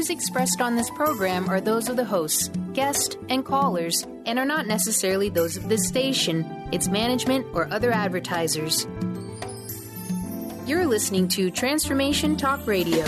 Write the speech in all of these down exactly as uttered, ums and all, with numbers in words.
views expressed on this program are those of the hosts, guests, and callers, and are not necessarily those of this station, its management, or other advertisers. You're listening to Transformation Talk Radio.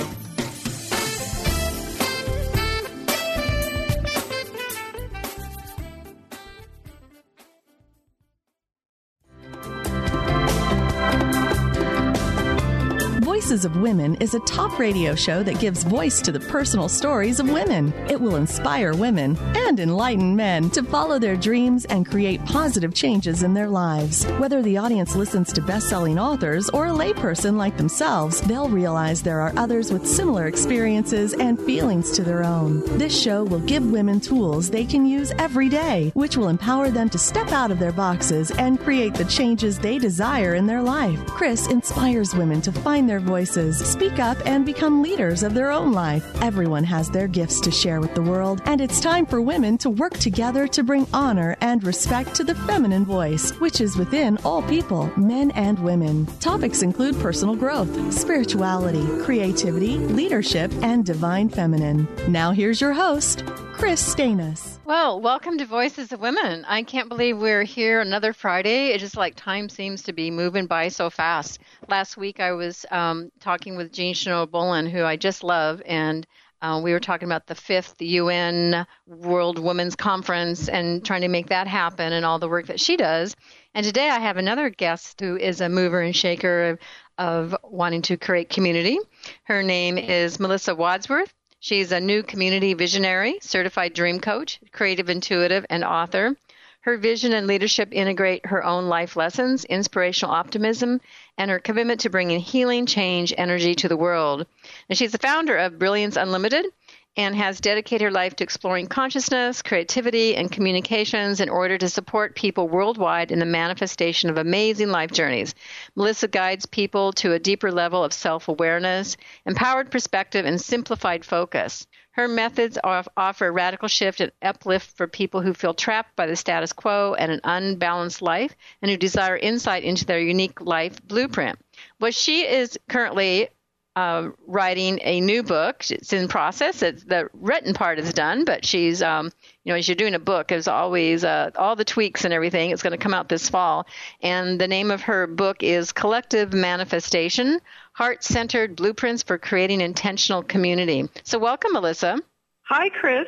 Voices of Women is a talk radio show that gives voice to the personal stories of women. It will inspire women and enlighten men to follow their dreams and create positive changes in their lives. Whether the audience listens to best-selling authors or a layperson like themselves, they'll realize there are others with similar experiences and feelings to their own. This show will give women tools they can use every day, which will empower them to step out of their boxes and create the changes they desire in their life. Chris inspires women to find their voices, speak up, and become leaders of their own life. Everyone has their gifts to share with the world, and it's time for women to work together to bring honor and respect to the feminine voice, which is within all people, men and women. Topics include personal growth, spirituality, creativity, leadership, and divine feminine. Now here's your host, Chris Stanis. Well, welcome to Voices of Women. I can't believe we're here another Friday. It's just like time seems to be moving by so fast. Last week I was um, talking with Jean Shinoda-Bolen, who I just love, and uh, we were talking about the fifth U N World Women's Conference and trying to make that happen and all the work that she does. And today I have another guest who is a mover and shaker of, of wanting to create community. Her name is Melissa Wadsworth. She's a new community visionary, certified dream coach, creative intuitive, and author. Her vision and leadership integrate her own life lessons, inspirational optimism, and her commitment to bringing healing, change, energy to the world. And she's the founder of Brilliance Unlimited and has dedicated her life to exploring consciousness, creativity, and communications in order to support people worldwide in the manifestation of amazing life journeys. Melissa guides people to a deeper level of self-awareness, empowered perspective, and simplified focus. Her methods offer a radical shift and uplift for people who feel trapped by the status quo and an unbalanced life and who desire insight into their unique life blueprint. Well, she is currently Uh, writing a new book. It's in process. It's, the written part is done, but she's, um, you know, as you're doing a book, there's always uh, all the tweaks and everything. It's going to come out this fall. And the name of her book is Collective Manifestation, Heart-Centered Blueprints for Creating Intentional Community. So welcome, Melissa. Hi, Chris.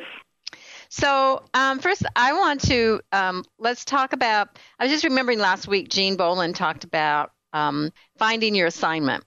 So um, first, I want to, um, let's talk about, I was just remembering last week, Jean Bolen talked about um, finding your assignment.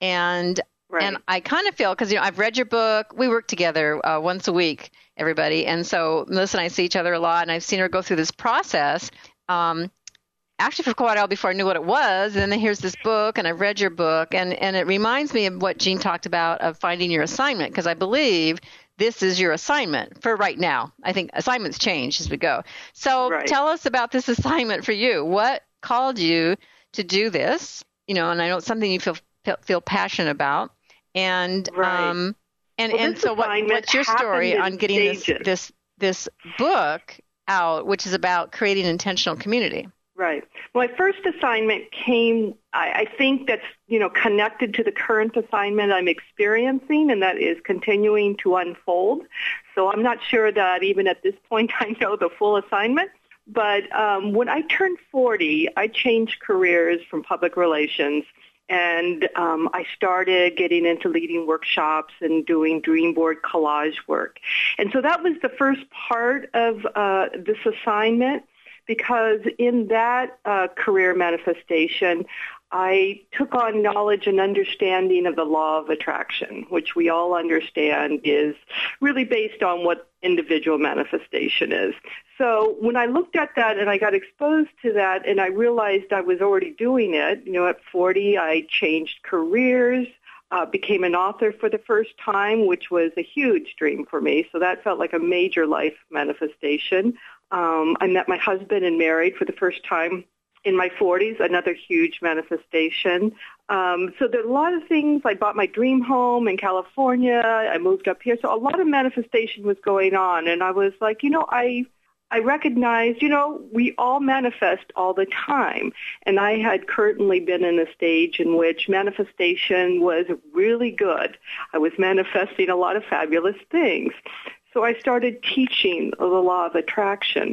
And Right. And I kind of feel, because, you know, I've read your book. We work together uh, once a week, everybody. And so Melissa and I see each other a lot, and I've seen her go through this process, um, actually for quite a while before I knew what it was. And then here's this book, and I've read your book. And, and it reminds me of what Jean talked about of finding your assignment, because I believe this is your assignment for right now. I think assignments change as we go. So right. Tell us about this assignment for you. What called you to do this? You know, and I know it's something you feel feel passionate about. And right. um and, well, and so what, what's your story on getting this, this this book out, which is about creating intentional community? Right. Well, my first assignment came, I, I think that's, you know, connected to the current assignment I'm experiencing, and that is continuing to unfold. So I'm not sure that even at this point I know the full assignment. But um, when I turned forty, I changed careers from public relations. And um, I started getting into leading workshops and doing dream board collage work. And so that was the first part of uh, this assignment, because in that uh, career manifestation, I took on knowledge and understanding of the law of attraction, which we all understand is really based on what individual manifestation is. So when I looked at that and I got exposed to that and I realized I was already doing it, you know, at forty, I changed careers, uh, became an author for the first time, which was a huge dream for me. So that felt like a major life manifestation. Um, I met my husband and married for the first time in my forties, another huge manifestation. Um, so there are a lot of things. I bought my dream home in California. I moved up here. So a lot of manifestation was going on. And I was like, you know, I I recognized, you know, we all manifest all the time. And I had currently been in a stage in which manifestation was really good. I was manifesting a lot of fabulous things. So I started teaching the law of attraction.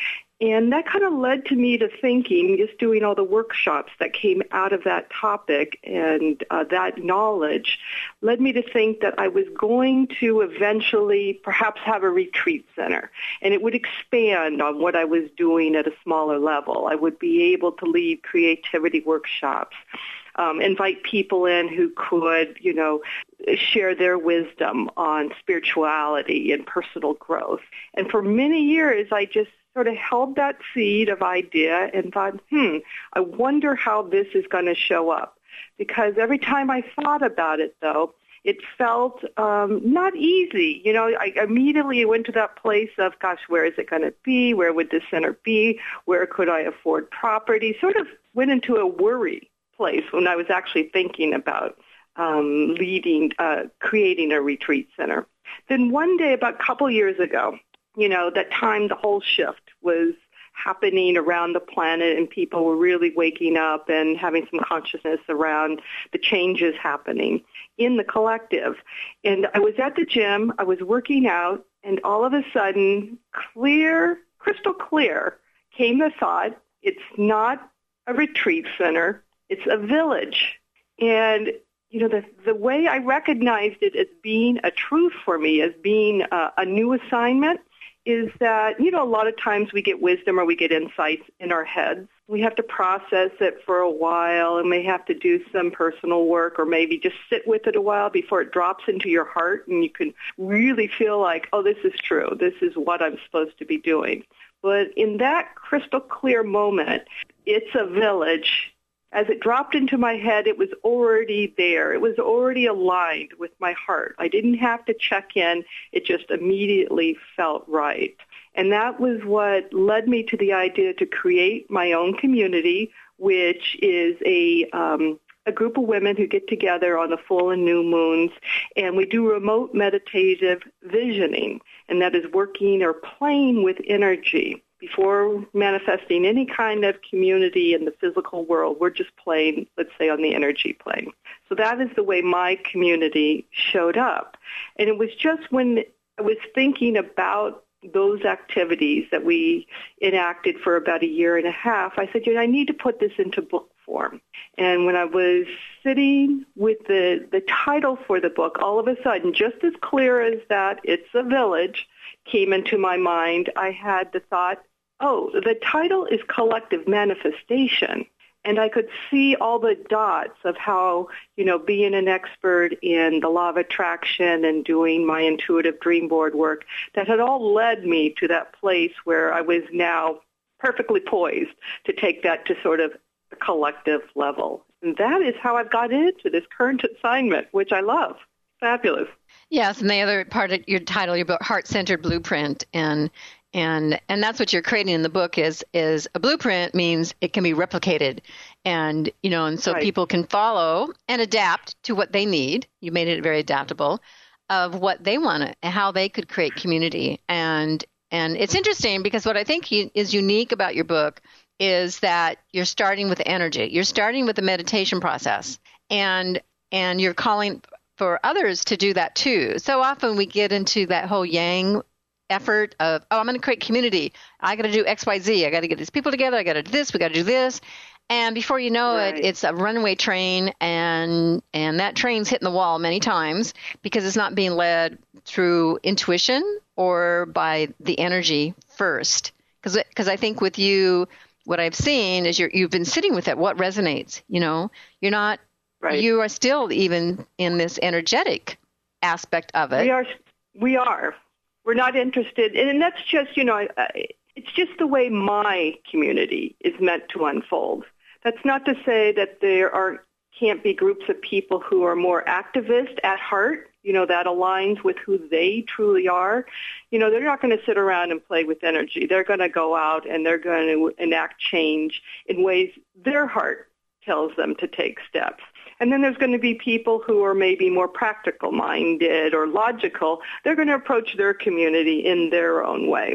And that kind of led to me to thinking, just doing all the workshops that came out of that topic and uh, that knowledge led me to think that I was going to eventually perhaps have a retreat center. And it would expand on what I was doing at a smaller level. I would be able to lead creativity workshops. Um, invite people in who could, you know, share their wisdom on spirituality and personal growth. And for many years, I just sort of held that seed of idea and thought, hmm, I wonder how this is going to show up. Because every time I thought about it, though, it felt um, not easy. You know, I immediately went to that place of, gosh, where is it going to be? Where would the center be? Where could I afford property? Sort of went into a worry place when I was actually thinking about um, leading, uh, creating a retreat center. Then one day, about a couple years ago, you know, that time the whole shift was happening around the planet and people were really waking up and having some consciousness around the changes happening in the collective. And I was at the gym, I was working out, and all of a sudden, clear, crystal clear, came the thought, it's not a retreat center, it's a village. And, you know, the, the way I recognized it as being a truth for me, as being a, a new assignment, is that, you know, a lot of times we get wisdom or we get insights in our heads. We have to process it for a while and may have to do some personal work or maybe just sit with it a while before it drops into your heart and you can really feel like, oh, this is true. This is what I'm supposed to be doing. But in that crystal clear moment, it's a village. As it dropped into my head, it was already there. It was already aligned with my heart. I didn't have to check in. It just immediately felt right. And that was what led me to the idea to create my own community, which is a um, a group of women who get together on the full and new moons, and we do remote meditative visioning, and that is working or playing with energy. Before manifesting any kind of community in the physical world, we're just playing, let's say, on the energy plane. So that is the way my community showed up. And it was just when I was thinking about those activities that we enacted for about a year and a half, I said, you know, I need to put this into book form. And when I was sitting with the, the title for the book, all of a sudden, just as clear as that, it's a village, came into my mind. I had the thought, oh, the title is Collective Manifestation. And I could see all the dots of how, you know, being an expert in the law of attraction and doing my intuitive dream board work, that had all led me to that place where I was now perfectly poised to take that to sort of the collective level. And that is how I've got into this current assignment, which I love. Fabulous. Yes, and the other part of your title, your book, Heart-Centered Blueprint, and and and that's what you're creating in the book is is a blueprint means it can be replicated, and you know, and so right. people can follow and adapt to what they need. You made it very adaptable of what they want and how they could create community, and and it's interesting because what I think is unique about your book is that you're starting with energy. You're starting with the meditation process, and and you're calling for others to do that too. So often we get into that whole yang effort of, oh, I'm going to create community. I got to do X, Y, Z. I got to get these people together. I got to do this. We got to do this. And before you know right. it, it's a runaway train, and and that train's hitting the wall many times because it's not being led through intuition or by the energy first. Because because I think with you, what I've seen is you're, you've been sitting with it. What resonates? You know, you're not. Right. You are still even in this energetic aspect of it. We are. We are. We're not interested. And that's just, you know, it's just the way my community is meant to unfold. That's not to say that there are can't be groups of people who are more activist at heart, you know, that aligns with who they truly are. You know, they're not going to sit around and play with energy. They're going to go out and they're going to enact change in ways their heart tells them to take steps. And then there's going to be people who are maybe more practical-minded or logical. They're going to approach their community in their own way.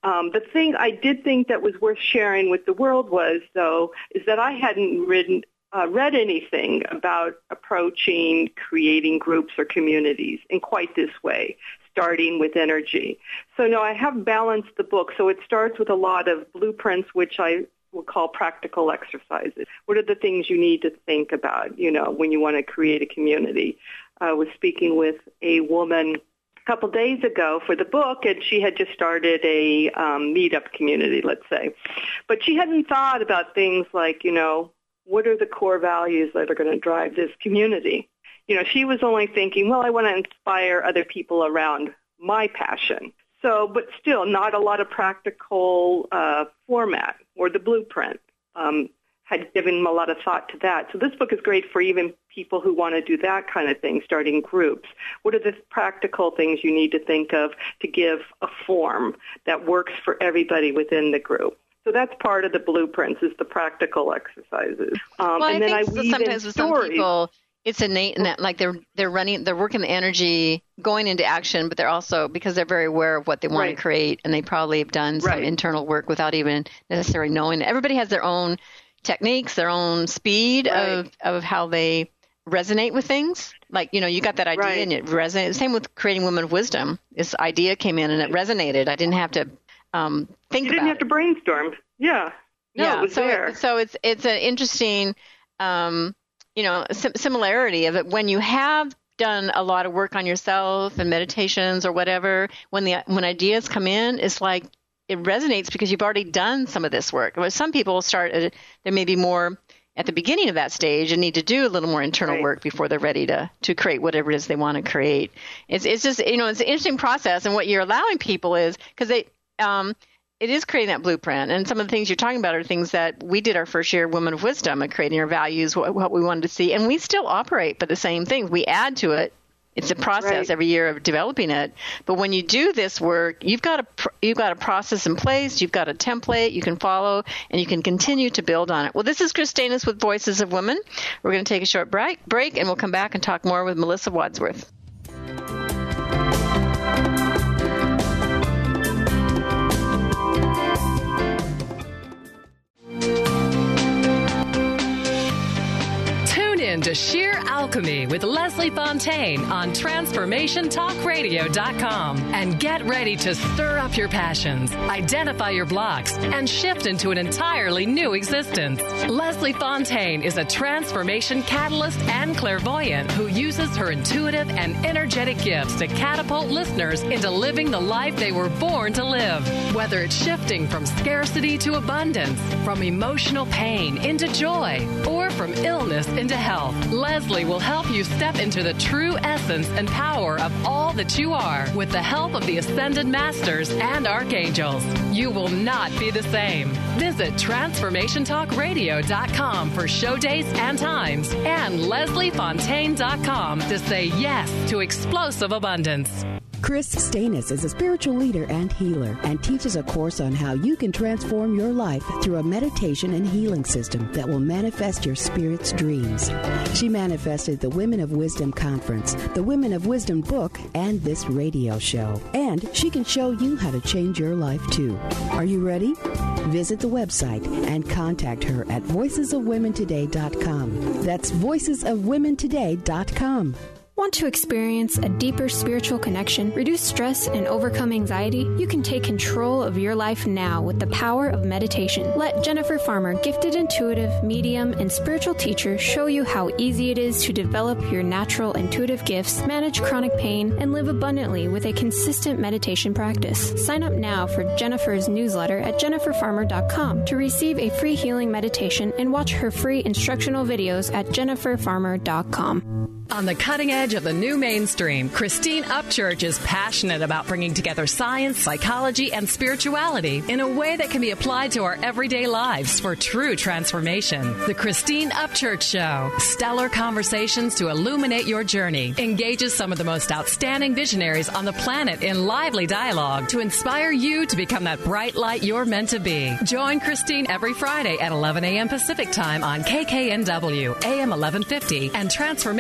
Um, the thing I did think that was worth sharing with the world was, though, is that I hadn't written, uh, read anything about approaching creating groups or communities in quite this way, starting with energy. So, no, I have balanced the book. So it starts with a lot of blueprints, which I will call practical exercises. What are the things you need to think about, you know, when you want to create a community? I was speaking with a woman a couple days ago for the book, and she had just started a um, meetup community, let's say. But she hadn't thought about things like, you know, what are the core values that are going to drive this community? You know, she was only thinking, well, I want to inspire other people around my passion. So, but still, not a lot of practical uh, format or the blueprint. Um, had given a lot of thought to that. So this book is great for even people who want to do that kind of thing, starting groups. What are the practical things you need to think of to give a form that works for everybody within the group? So that's part of the blueprints, is the practical exercises. Um, well, and I then think I weave sometimes in with some stories. people, it's innate in that, like they're they're running, they're working the energy, going into action, but they're also, because they're very aware of what they want Right. to create, and they probably have done some Right. internal work without even necessarily knowing. Everybody has their own techniques, their own speed Right. of, of how they resonate with things. Like, you know, you got that idea Right. and it resonated. Same with creating Women of Wisdom. This idea came in and it resonated. I didn't have to um, think You about didn't have it. to brainstorm. Yeah. No, yeah, it was so there. It, so it's it's an interesting, um, you know, sim- similarity of it when you have done a lot of work on yourself and meditations or whatever. When the when ideas come in, it's like it resonates because you've already done some of this work. But some people start, uh, there may be more at the beginning of that stage and need to do a little more internal Right. work before they're ready to, to create whatever it is they want to create. It's it's just, you know, it's an interesting process. And what you're allowing people is, because they, um, it is creating that blueprint. And some of the things you're talking about are things that we did our first year, Women of Wisdom, and creating our values, what, what we wanted to see. And we still operate by the same things. We add to it. It's a process Right. every year of developing it. But when you do this work, you've got a pr- you've got a process in place. You've got a template you can follow, and you can continue to build on it. Well, this is Christinus with Voices of Women. We're going to take a short break, break, and we'll come back and talk more with Melissa Wadsworth. To Sheer Alchemy with Leslie Fontaine on Transformation Talk Radio dot com. And get ready to stir up your passions, identify your blocks, and shift into an entirely new existence. Leslie Fontaine is a transformation catalyst and clairvoyant who uses her intuitive and energetic gifts to catapult listeners into living the life they were born to live. Whether it's shifting from scarcity to abundance, from emotional pain into joy, or from illness into health, Leslie will help you step into the true essence and power of all that you are with the help of the Ascended Masters and Archangels. You will not be the same. Visit Transformation Talk Radio dot com for show dates and times, and Leslie Fontaine dot com to say yes to explosive abundance. Chris Stanis is a spiritual leader and healer and teaches a course on how you can transform your life through a meditation and healing system that will manifest your spirit's dreams. She manifested the Women of Wisdom Conference, the Women of Wisdom book, and this radio show. And she can show you how to change your life too. Are you ready? Visit the website and contact her at voices of women today dot com. That's voices of women today dot com. Want to experience a deeper spiritual connection, reduce stress, and overcome anxiety? You can take control of your life now with the power of meditation. Let Jennifer Farmer, gifted intuitive, medium, and spiritual teacher, show you how easy it is to develop your natural intuitive gifts, manage chronic pain, and live abundantly with a consistent meditation practice. Sign up now for Jennifer's newsletter at jennifer farmer dot com to receive a free healing meditation and watch her free instructional videos at jennifer farmer dot com. On the cutting edge of the new mainstream, Christine Upchurch is passionate about bringing together science, psychology, and spirituality in a way that can be applied to our everyday lives for true transformation. The Christine Upchurch Show, stellar conversations to illuminate your journey, engages some of the most outstanding visionaries on the planet in lively dialogue to inspire you to become that bright light you're meant to be. Join Christine every Friday at eleven a.m. Pacific Time on K K N W, A M eleven fifty, and Transformation Talk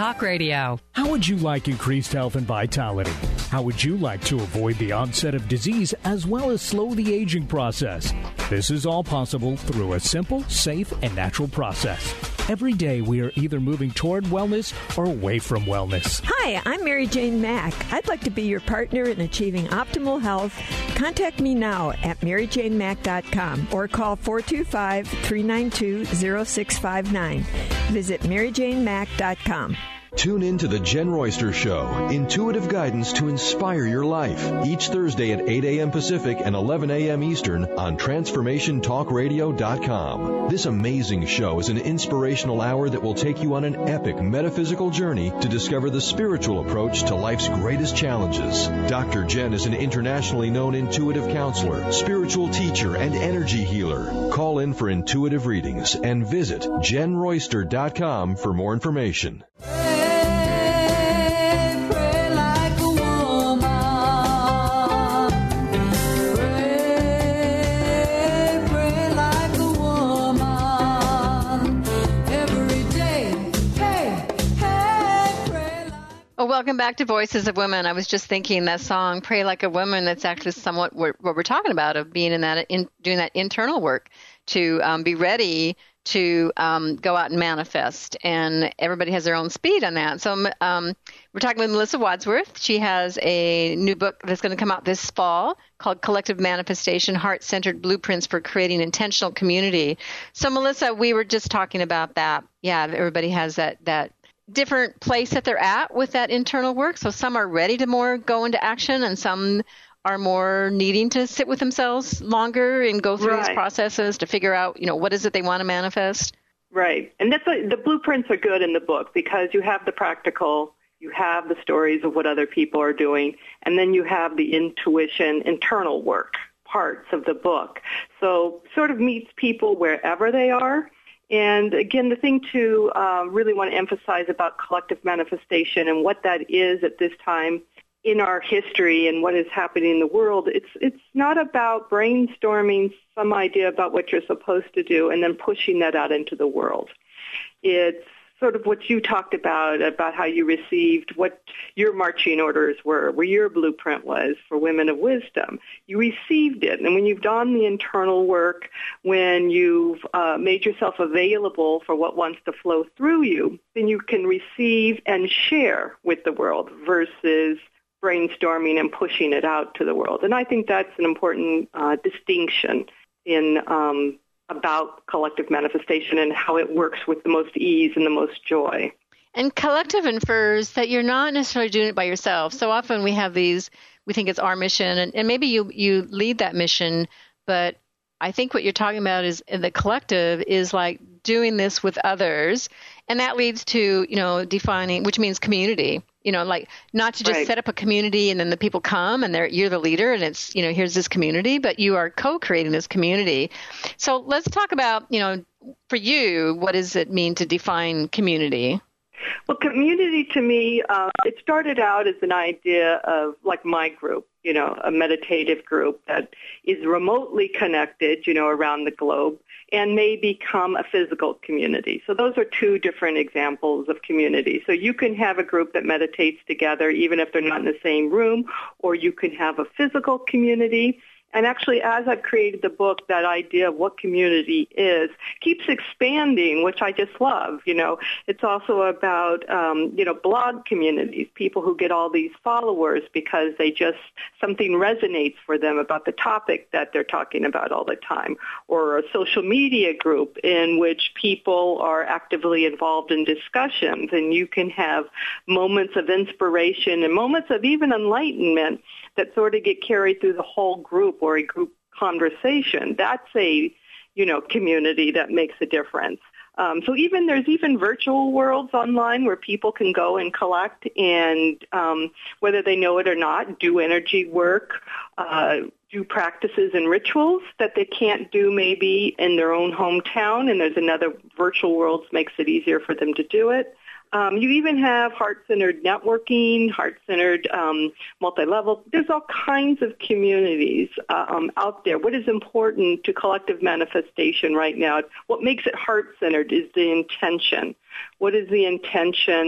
Talk Radio. How would you like increased health and vitality? How would you like to avoid the onset of disease as well as slow the aging process? This is all possible through a simple, safe, and natural process. Every day we are either moving toward wellness or away from wellness. Hi, I'm Mary Jane Mack. I'd like to be your partner in achieving optimal health. Contact me now at mary jane mack dot com or call four two five, three nine two, zero six five nine. Visit mary jane mack dot com. Tune in to the Jen Royster Show, intuitive guidance to inspire your life, each Thursday at eight a.m. Pacific and eleven a.m. Eastern on transformation talk radio dot com. This amazing show is an inspirational hour that will take you on an epic metaphysical journey to discover the spiritual approach to life's greatest challenges. Doctor Jen is an internationally known intuitive counselor, spiritual teacher, and energy healer. Call in for intuitive readings and visit jen royster dot com for more information. Welcome back to Voices of Women. I was just thinking that song, Pray Like a Woman, that's actually somewhat what we're talking about, of being in that, in, doing that internal work to um, be ready to um, go out and manifest. And everybody has their own speed on that. So um, we're talking with Melissa Wadsworth. She has a new book that's going to come out this fall called Collective Manifestation, Heart-Centered Blueprints for Creating Intentional Community. So, Melissa, we were just talking about that. Yeah, everybody has that that different place that they're at with that internal work. So some are ready to more go into action, and some are more needing to sit with themselves longer and go through right. these processes to figure out, you know, what is it they want to manifest. Right. And that's what, the blueprints are good in the book, because you have the practical, you have the stories of what other people are doing, and then you have the intuition, internal work parts of the book. So sort of meets people wherever they are. And again, the thing to uh, really want to emphasize about collective manifestation and what that is at this time in our history and what is happening in the world, it's it's not about brainstorming some idea about what you're supposed to do and then pushing that out into the world. It's sort of what you talked about, about how you received what your marching orders were, where your blueprint was for Women of Wisdom. You received it. And when you've done the internal work, when you've uh, made yourself available for what wants to flow through you, then you can receive and share with the world versus brainstorming and pushing it out to the world. And I think that's an important uh, distinction in um about collective manifestation and how it works with the most ease and the most joy. And collective infers that you're not necessarily doing it by yourself. So often we have these, we think it's our mission, and, and maybe you, you lead that mission, but I think what you're talking about is the collective is like doing this with others, and that leads to, you know, defining, which means community. You know, like not to just right. set up a community and then the people come and they're, you're the leader and it's, you know, here's this community, but you are co-creating this community. So let's talk about, you know, for you, what does it mean to define community? Well, community to me, uh, it started out as an idea of like my group, you know, a meditative group that is remotely connected, you know, around the globe and may become a physical community. So those are two different examples of community. So you can have a group that meditates together even if they're not in the same room, or you can have a physical community. And actually, as I've created the book, that idea of what community is keeps expanding, which I just love. You know, it's also about, um, you know, blog communities, people who get all these followers because they just, something resonates for them about the topic that they're talking about all the time, or a social media group in which people are actively involved in discussions, and you can have moments of inspiration and moments of even enlightenment that sort of get carried through the whole group or a group conversation. That's a, you know, community that makes a difference. Um, so even there's even virtual worlds online where people can go and collect and, um, whether they know it or not, do energy work, uh, do practices and rituals that they can't do maybe in their own hometown, and there's another virtual world that makes it easier for them to do it. Um, you even have heart-centered networking, heart-centered um, multi-level. There's all kinds of communities uh, um, out there. What is important to collective manifestation right now, what makes it heart-centered is the intention. What is the intention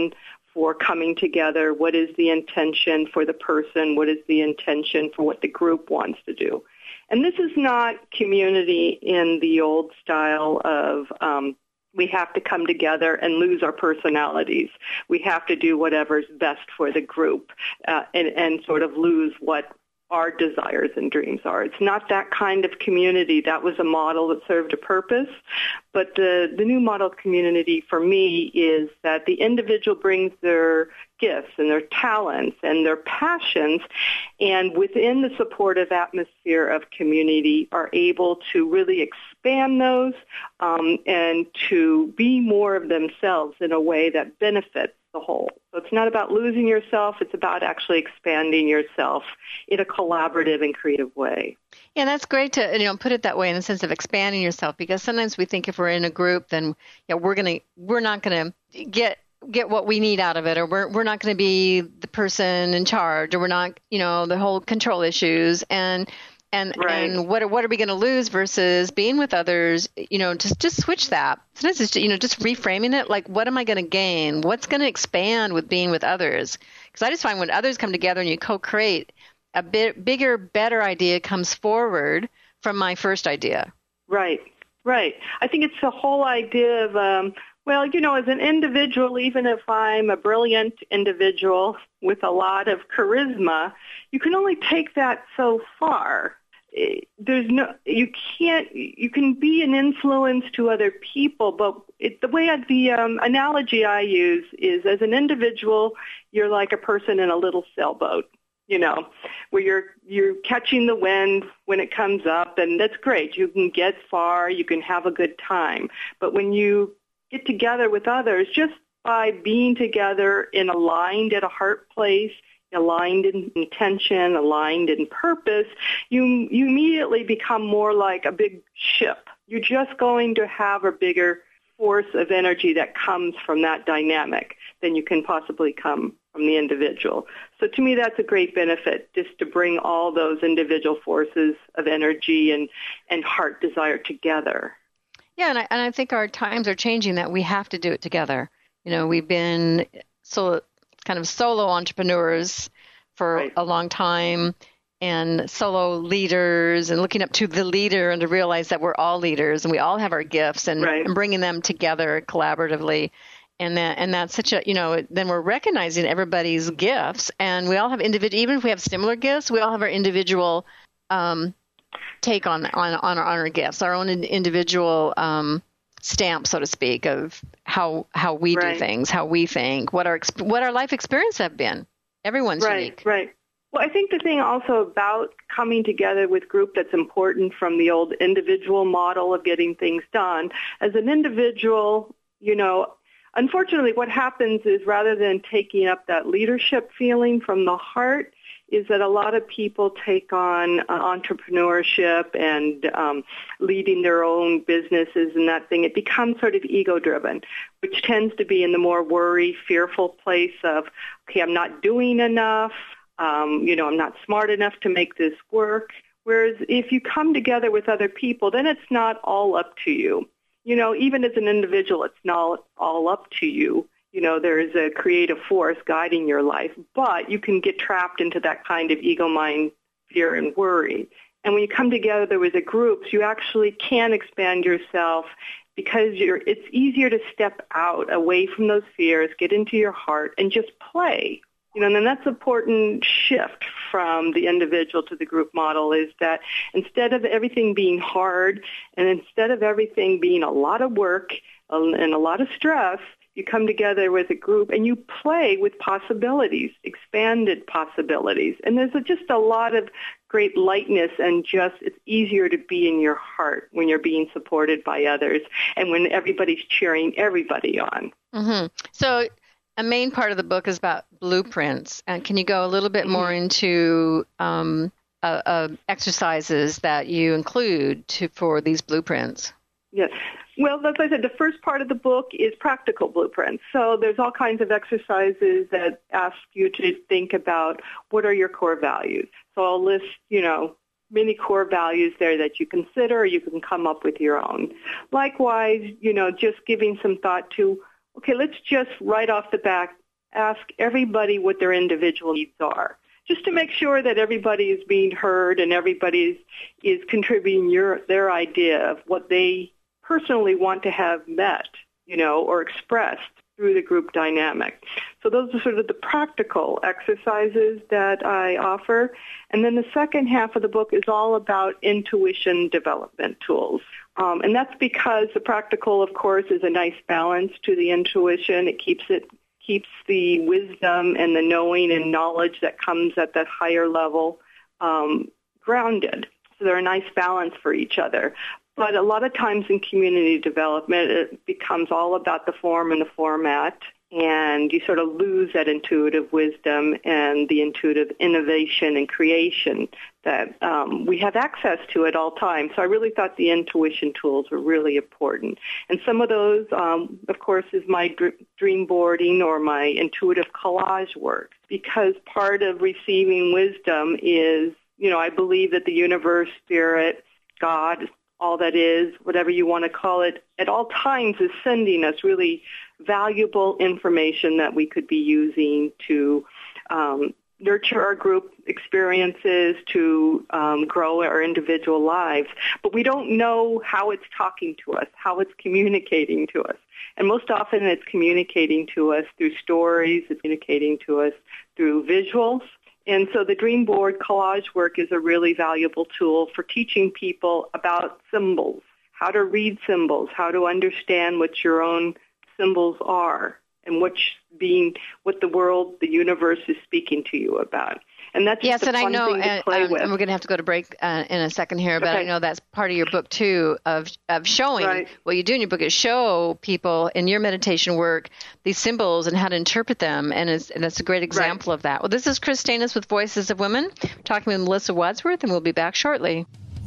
for coming together? What is the intention for the person? What is the intention for what the group wants to do? And this is not community in the old style of um, we have to come together and lose our personalities. We have to do whatever's best for the group uh, and, and sort of lose what our desires and dreams are. It's not that kind of community. That was a model that served a purpose. But the, the new model of community for me is that the individual brings their gifts and their talents and their passions, and within the supportive atmosphere of community are able to really expand those um, and to be more of themselves in a way that benefits the whole. So it's not about losing yourself. It's about actually expanding yourself in a collaborative and creative way. Yeah, that's great to you know put it that way in the sense of expanding yourself, because sometimes we think if we're in a group, then yeah, we're gonna we're not gonna get get what we need out of it, or we're we're not going to be the person in charge, or we're not you know the whole control issues and. And right. and what are, what are we going to lose versus being with others? You know, just just switch that. Sometimes it's you know just reframing it. Like, what am I going to gain? What's going to expand with being with others? Because I just find when others come together and you co-create, a bit bigger, better idea comes forward from my first idea. Right, right. I think it's the whole idea of um, well, you know, as an individual, even if I'm a brilliant individual with a lot of charisma, you can only take that so far. There's no, you can't, you can be an influence to other people, but it, the way I, the um, analogy I use is as an individual, you're like a person in a little sailboat, you know, where you're, you're catching the wind when it comes up, and that's great. You can get far, you can have a good time. But when you get together with others, just by being together and aligned at a heart place, aligned in intention, aligned in purpose, you you immediately become more like a big ship. You're just going to have a bigger force of energy that comes from that dynamic than you can possibly come from the individual. So to me, that's a great benefit, just to bring all those individual forces of energy and, and heart desire together. Yeah, and I, and I think our times are changing that we have to do it together. You know, we've been so kind of solo entrepreneurs for right. a long time, and solo leaders, and looking up to the leader and to realize that we're all leaders and we all have our gifts, and, right. and bringing them together collaboratively. And that, and that's such a, you know, then we're recognizing everybody's gifts, and we all have individual, even if we have similar gifts, we all have our individual um, take on, on, on, our, on our gifts, our own individual um, stamp, so to speak, of how how we right. do things, how we think, what our what our life experience have been. Everyone's right, unique. Right. Well, I think the thing also about coming together with group that's important from the old individual model of getting things done. As an individual, you know, unfortunately what happens is rather than taking up that leadership feeling from the heart, is that a lot of people take on uh, entrepreneurship and um, leading their own businesses and that thing. It becomes sort of ego-driven, which tends to be in the more worry, fearful place of, okay, I'm not doing enough, um, you know, I'm not smart enough to make this work. Whereas if you come together with other people, then it's not all up to you. You know, even as an individual, it's not all up to you. You know, there is a creative force guiding your life, but you can get trapped into that kind of ego mind, fear, and worry. And when you come together with a group, you actually can expand yourself because you're, it's easier to step out away from those fears, get into your heart, and just play. You know, and then that's an important shift from the individual to the group model, is that instead of everything being hard and instead of everything being a lot of work and a lot of stress, you come together with a group and you play with possibilities, expanded possibilities. And there's a, just a lot of great lightness, and just it's easier to be in your heart when you're being supported by others and when everybody's cheering everybody on. Mm-hmm. So a main part of the book is about blueprints. And can you go a little bit more mm-hmm. into um, uh, uh, exercises that you include to, for these blueprints? Yes. Well, as I said, the first part of the book is practical blueprints. So there's all kinds of exercises that ask you to think about what are your core values. So I'll list, you know, many core values there that you consider, or you can come up with your own. Likewise, you know, just giving some thought to, okay, let's just right off the bat ask everybody what their individual needs are, just to make sure that everybody is being heard and everybody is contributing your, their idea of what they personally want to have met, you know, or expressed through the group dynamic. So those are sort of the practical exercises that I offer. And then the second half of the book is all about intuition development tools. Um, and that's because the practical, of course, is a nice balance to the intuition. It keeps it keeps the wisdom and the knowing and knowledge that comes at that higher level um, grounded. So they're a nice balance for each other. But a lot of times in community development, it becomes all about the form and the format, and you sort of lose that intuitive wisdom and the intuitive innovation and creation that um, we have access to at all times. So I really thought the intuition tools were really important. And some of those, um, of course, is my dr- dream boarding or my intuitive collage work, because part of receiving wisdom is, you know, I believe that the universe, spirit, God, all that is, whatever you want to call it, at all times is sending us really valuable information that we could be using to um, nurture our group experiences, to um, grow our individual lives. But we don't know how it's talking to us, how it's communicating to us. And most often it's communicating to us through stories, it's communicating to us through visuals. And so the Dream Board collage work is a really valuable tool for teaching people about symbols, how to read symbols, how to understand what your own symbols are, and which being what the world, the universe is speaking to you about. And that's yes, just a and fun I know, thing to and, play um, with. and we're going to have to go to break uh, in a second here, but Okay. I know that's part of your book too, of of showing Right. what you do in your book is show people in your meditation work these symbols and how to interpret them, and, it's, and that's a great example of that. Well, this is Chris Stanis with Voices of Women, talking with Melissa Wadsworth, and we'll be back shortly.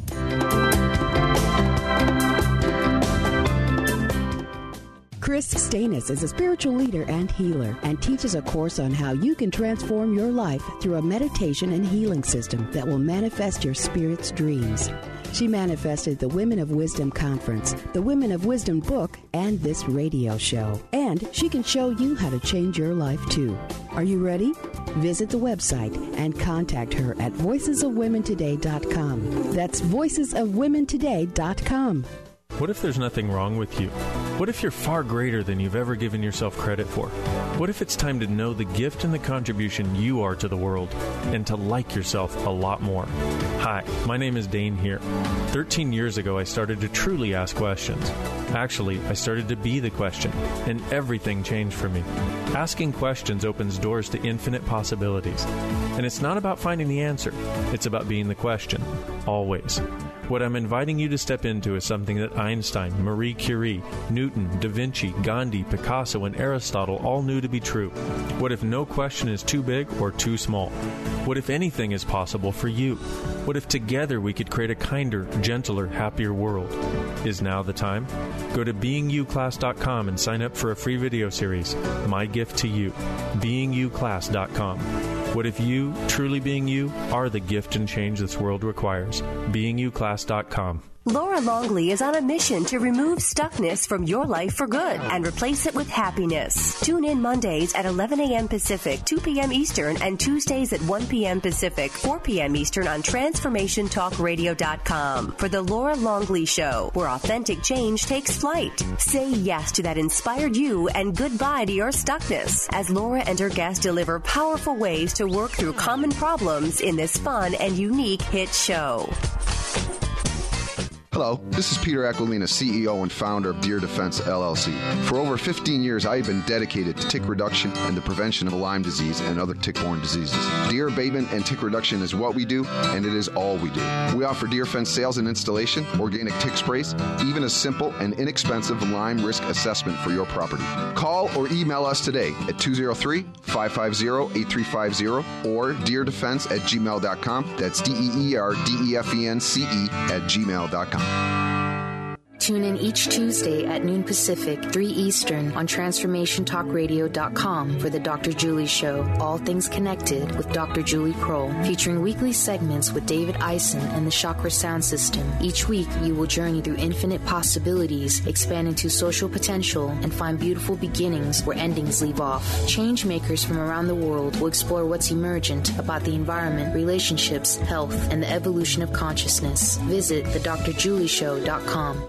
Chris Stanis is a spiritual leader and healer and teaches a course on how you can transform your life through a meditation and healing system that will manifest your spirit's dreams. She manifested the Women of Wisdom Conference, the Women of Wisdom book, and this radio show. And she can show you how to change your life too. Are you ready? Visit the website and contact her at voices of women today dot com. That's voices of women today dot com. What if there's nothing wrong with you? What if you're far greater than you've ever given yourself credit for? What if it's time to know the gift and the contribution you are to the world and to like yourself a lot more? Hi, my name is Dane here. thirteen years ago, I started to truly ask questions. Actually, I started to be the question, and everything changed for me. Asking questions opens doors to infinite possibilities. And it's not about finding the answer. It's about being the question, always. What I'm inviting you to step into is something that Einstein, Marie Curie, Newton, Da Vinci, Gandhi, Picasso, and Aristotle all knew to be true. What if no question is too big or too small? What if anything is possible for you? What if together we could create a kinder, gentler, happier world? Is now the time? Go to being you class dot com and sign up for a free video series, My Gift to You, being you class dot com. What if you, truly being you, are the gift and change this world requires? being you class dot com. Laura Longley is on a mission to remove stuckness from your life for good and replace it with happiness. Tune in Mondays at eleven a.m. Pacific, two p.m. Eastern, and Tuesdays at one p.m. Pacific, four p.m. Eastern on transformation talk radio dot com for The Laura Longley Show, where authentic change takes flight. Say yes to that inspired you and goodbye to your stuckness as Laura and her guests deliver powerful ways to work through common problems in this fun and unique hit show. Hello, this is Peter Aquilina, C E O and founder of Deer Defense, L L C. For over fifteen years, I have been dedicated to tick reduction and the prevention of Lyme disease and other tick-borne diseases. Deer abatement and tick reduction is what we do, and it is all we do. We offer Deer Fence sales and installation, organic tick sprays, even a simple and inexpensive Lyme risk assessment for your property. Call or email us today at two oh three, five five zero, eight three five zero or deer defense at gmail dot com. That's D E E R D E F E N C E at gmail dot com. Tune in each Tuesday at noon Pacific, three Eastern on transformation talk radio dot com for the Doctor Julie Show, All Things Connected with Doctor Julie Kroll, featuring weekly segments with David Eisen and the Chakra Sound System. Each week, you will journey through infinite possibilities, expand into social potential, and find beautiful beginnings where endings leave off. Change makers from around the world will explore what's emergent about the environment, relationships, health, and the evolution of consciousness. Visit the dr julie show dot com.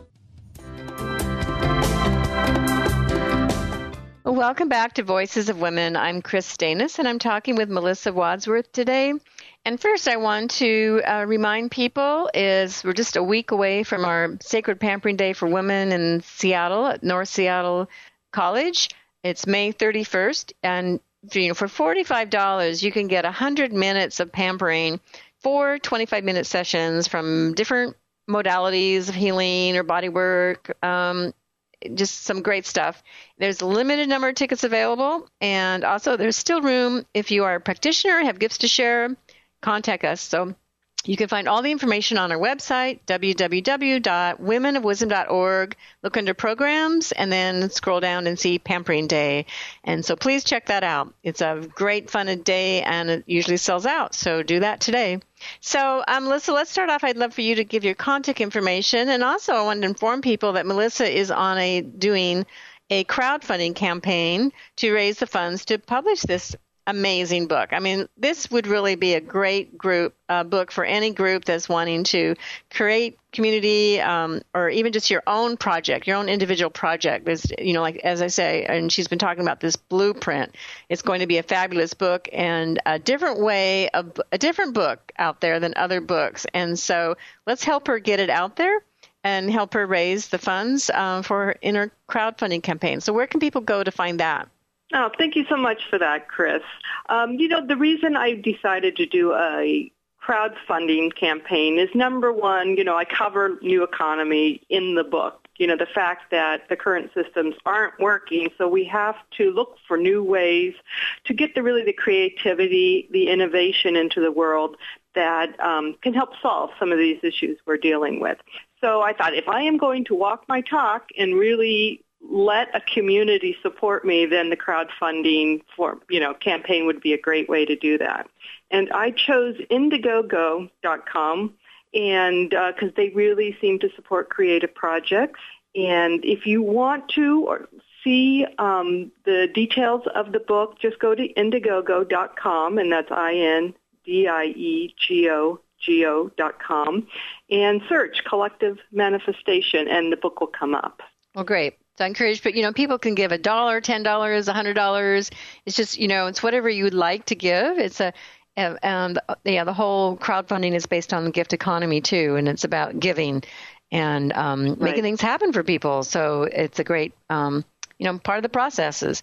Welcome back to Voices of Women. I'm Chris Stanis, and I'm talking with Melissa Wadsworth today. And first, I want to uh, remind people is we're just a week away from our Sacred Pampering Day for Women in Seattle at North Seattle College. It's May thirty-first, and you know, for forty-five dollars, you can get one hundred minutes of pampering, four twenty-five minute sessions from different modalities of healing or body work, um, just some great stuff. There's a limited number of tickets available, and also there's still room if you are a practitioner, have gifts to share, contact us. So you can find all the information on our website, w w w dot women of wisdom dot org. Look under programs and then scroll down and see Pampering Day. And so please check that out. It's a great, fun day, and it usually sells out. So do that today. So, um, Melissa, let's start off. I'd love for you to give your contact information. And also I wanted to inform people that Melissa is on a doing a crowdfunding campaign to raise the funds to publish this amazing book. I mean, this would really be a great group uh, book for any group that's wanting to create community, um, or even just your own project, your own individual project. There's, you know, like as I say, and she's been talking about this blueprint. It's going to be a fabulous book and a different way of a different book out there than other books. And so let's help her get it out there and help her raise the funds um, for her in her crowdfunding campaign. So where can people go to find that? Oh, thank you so much for that, Chris. Um, you know, the reason I decided to do a crowdfunding campaign is, number one, you know, I cover new economy in the book. You know, the fact that the current systems aren't working, so we have to look for new ways to get the really the creativity, the innovation into the world that um, can help solve some of these issues we're dealing with. So I thought, if I am going to walk my talk and really let a community support me, then the crowdfunding for, you know, campaign would be a great way to do that. And I chose Indiegogo dot com, and because uh, they really seem to support creative projects. And if you want to or see um, the details of the book, just go to Indiegogo dot com, and that's I N D I E G O G O dot com, and search Collective Manifestation, and the book will come up. Well, great. So I encourage, but, you know, people can give a dollar, ten dollars, a hundred dollars. It's just, you know, it's whatever you would like to give. It's a, and yeah, the whole crowdfunding is based on the gift economy too, and it's about giving and um, right. making things happen for people. So it's a great, um, you know, part of the processes.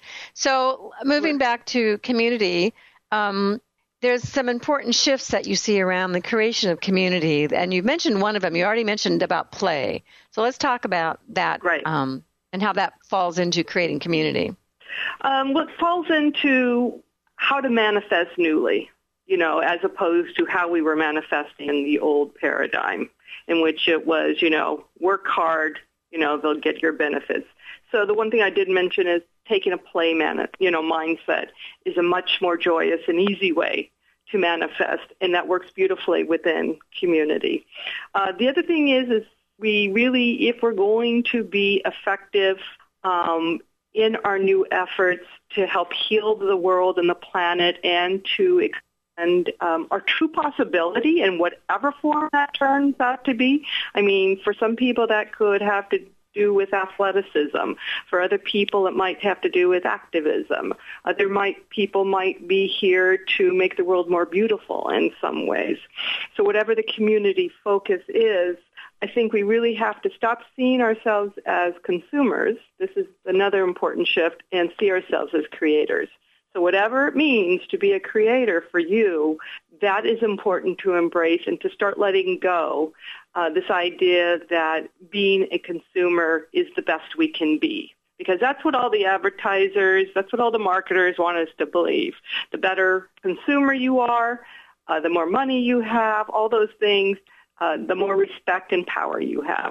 So moving back to community, um, there's some important shifts that you see around the creation of community, and you mentioned one of them. You already mentioned about play. So let's talk about that. Right. Um, and how that falls into creating community. Um, well, it falls into how to manifest newly, you know, as opposed to how we were manifesting in the old paradigm, in which it was, you know, work hard, you know, they'll get your benefits. So the one thing I did mention is taking a play man, you know, mindset is a much more joyous and easy way to manifest, and that works beautifully within community. Uh, the other thing is, is we really, if we're going to be effective um, in our new efforts to help heal the world and the planet and to extend um, our true possibility in whatever form that turns out to be. I mean, for some people that could have to do with athleticism. For other people, it might have to do with activism. Other might people might be here to make the world more beautiful in some ways. So whatever the community focus is, I think we really have to stop seeing ourselves as consumers. This is another important shift, and see ourselves as creators. So whatever it means to be a creator for you, that is important to embrace and to start letting go. Uh, this idea that being a consumer is the best we can be. Because that's what all the advertisers, that's what all the marketers want us to believe. The better consumer you are, uh, the more money you have, all those things, uh, the more respect and power you have.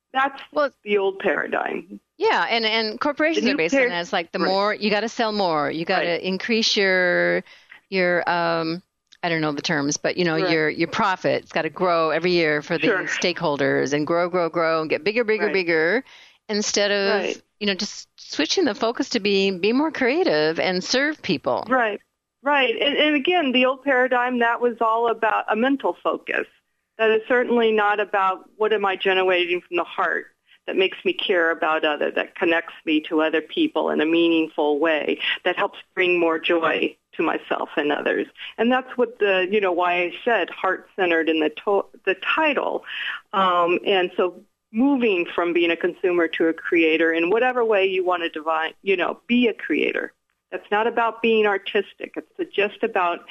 that's well, the old paradigm. Yeah, and, and corporations are based par- on that. It's like the right. more, you got to sell more. You got to right. increase your, your um, I don't know the terms, but, you know, right. your your profit. It's got to grow every year for the sure. stakeholders and grow, grow, grow and get bigger, bigger, right. bigger instead of, right. you know, just switching the focus to be, be more creative and serve people. Right, right. And, and again, the old paradigm, that was all about a mental focus. That is certainly not about what am I generating from the heart that makes me care about others, that connects me to other people in a meaningful way, that helps bring more joy to myself and others. And that's what the, you know, why I said heart-centered in the to- the title. Um, and so moving from being a consumer to a creator in whatever way you want to divine, you know, be a creator. That's not about being artistic. It's just about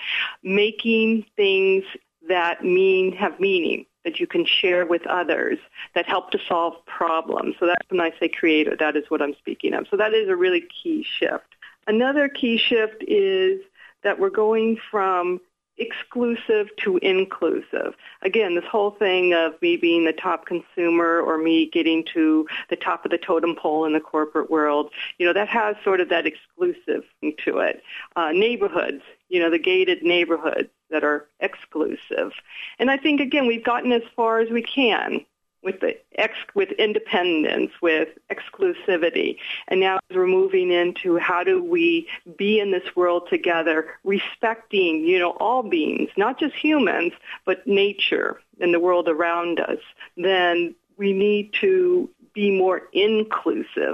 making things that mean have meaning, that you can share with others, that help to solve problems. So that's when I say creator, that is what I'm speaking of. So that is a really key shift. Another key shift is that we're going from exclusive to inclusive. Again, this whole thing of me being the top consumer or me getting to the top of the totem pole in the corporate world, you know, that has sort of that exclusive to it. Uh, neighborhoods, you know, the gated neighborhoods that are exclusive. And I think, again, we've gotten as far as we can with the ex, with independence, with exclusivity. And now we're moving into how do we be in this world together, respecting, you know, all beings, not just humans, but nature and the world around us. Then we need to be more inclusive.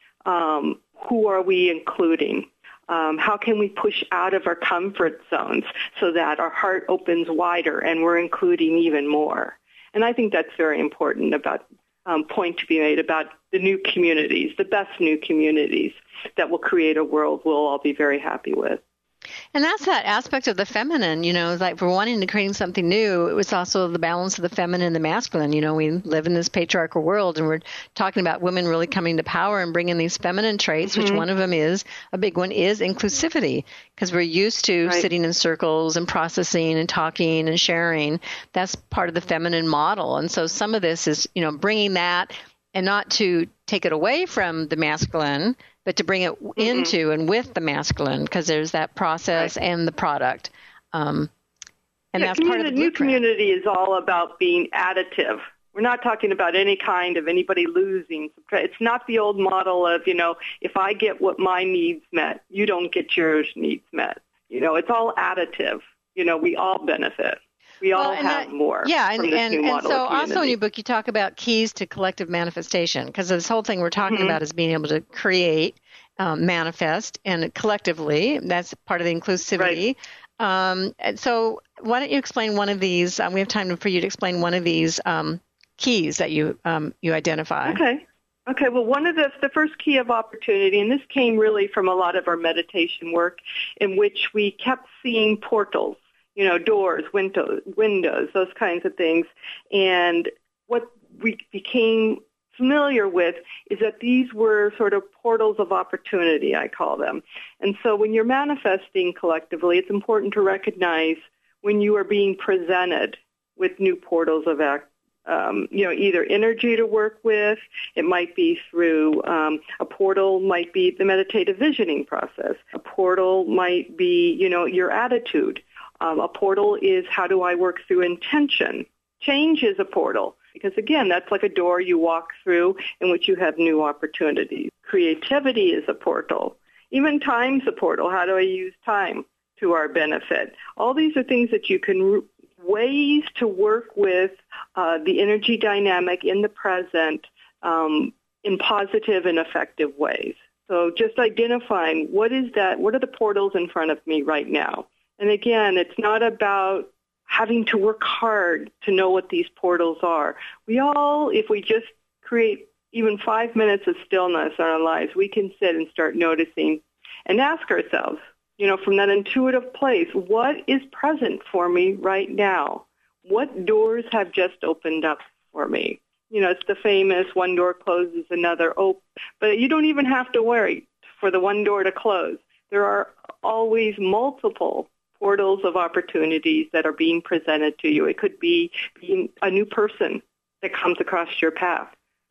Um, who are we including? Um, how can we push out of our comfort zones so that our heart opens wider and we're including even more? And I think that's very important about um, point to be made about the new communities, the best new communities that will create a world we'll all be very happy with. And that's that aspect of the feminine, you know, like for wanting to create something new, it was also the balance of the feminine and the masculine. You know, we live in this patriarchal world and we're talking about women really coming to power and bringing these feminine traits, mm-hmm. which one of them is, a big one is inclusivity, because we're used to right. sitting in circles and processing and talking and sharing. That's part of the feminine model. And so some of this is, you know, bringing that and not to take it away from the masculine, but to bring it mm-hmm. into and with the masculine, because there's that process right. and the product. Um, and yeah, that's part of the new community is all about being additive. We're not talking about any kind of anybody losing. It's not the old model of, you know, if I get what my needs met, you don't get yours needs met. You know, it's all additive. You know, we all benefit. We all well, have that, more. Yeah, and, from this and, new and model so of also in your book, you talk about keys to collective manifestation, because this whole thing we're talking mm-hmm. about is being able to create, um, manifest, and collectively. That's part of the inclusivity. Right. Um, and so why don't you explain one of these? Um, we have time for you to explain one of these um, keys that you um, you identify. Okay. Okay, well, one of the, the first key of opportunity, and this came really from a lot of our meditation work, in which we kept seeing portals. You know, doors, windows, windows, those kinds of things. And what we became familiar with is that these were sort of portals of opportunity, I call them. And so when you're manifesting collectively, it's important to recognize when you are being presented with new portals of act, um, you know, either energy to work with. It might be through um, a portal might be the meditative visioning process. A portal might be, you know, your attitude. Um, a portal is how do I work through intention. Change is a portal because, again, that's like a door you walk through in which you have new opportunities. Creativity is a portal. Even time's a portal. How do I use time to our benefit? All these are things that you can, ways to work with uh, the energy dynamic in the present um, in positive and effective ways. So just identifying what is that, what are the portals in front of me right now? And again, it's not about having to work hard to know what these portals are. We all, if we just create even five minutes of stillness in our lives, we can sit and start noticing and ask ourselves, you know, from that intuitive place, what is present for me right now? What doors have just opened up for me? You know, it's the famous one door closes, another opens. But you don't even have to worry for the one door to close. There are always multiple portals of opportunities that are being presented to you. It could be being a new person that comes across your path.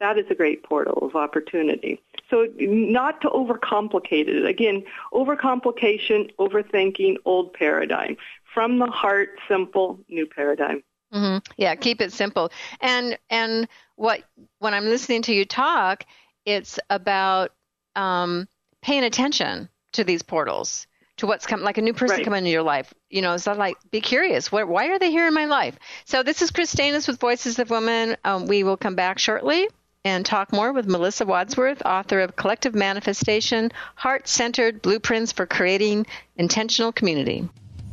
that is a great portal of opportunity. So not to overcomplicate it. Again, overcomplication, overthinking, old paradigm. From the heart, simple, new paradigm. Mm-hmm. Yeah, keep it simple. And and what when I'm listening to you talk, it's about um, paying attention to these portals, to what's come, like a new person right. coming into your life. You know, so like, be curious. Why, why are they here in my life? So this is Christanis with Voices of Women. Um, we will come back shortly and talk more with Melissa Wadsworth, author of Collective Manifestation, Heart-Centered Blueprints for Creating Intentional Community.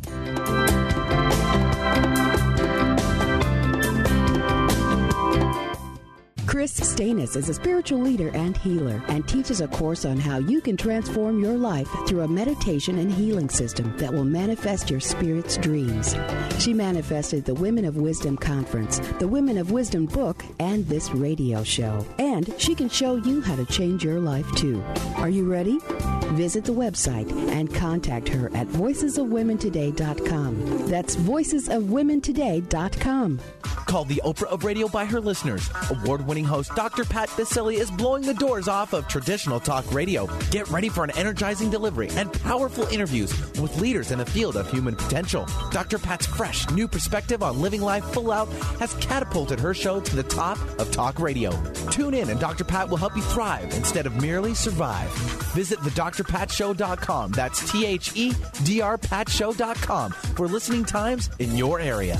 Chris Stanis is a spiritual leader and healer and teaches a course on how you can transform your life through a meditation and healing system that will manifest your spirit's dreams. She manifested the Women of Wisdom Conference, the Women of Wisdom book, and this radio show. And she can show you how to change your life too. Are you ready? Visit the website and contact her at voices of women today dot com. That's voices of women today dot com. Called the Oprah of Radio by her listeners, award-winning host Doctor Pat Baccili is blowing the doors off of traditional talk radio. Get ready for an energizing delivery and powerful interviews with leaders in the field of human potential. Doctor Pat's fresh, new perspective on living life full out has catapulted her show to the top of talk radio. Tune in and Doctor Pat will help you thrive instead of merely survive. Visit the dr pat show dot com. That's T H E D R pat show dot com for listening times in your area.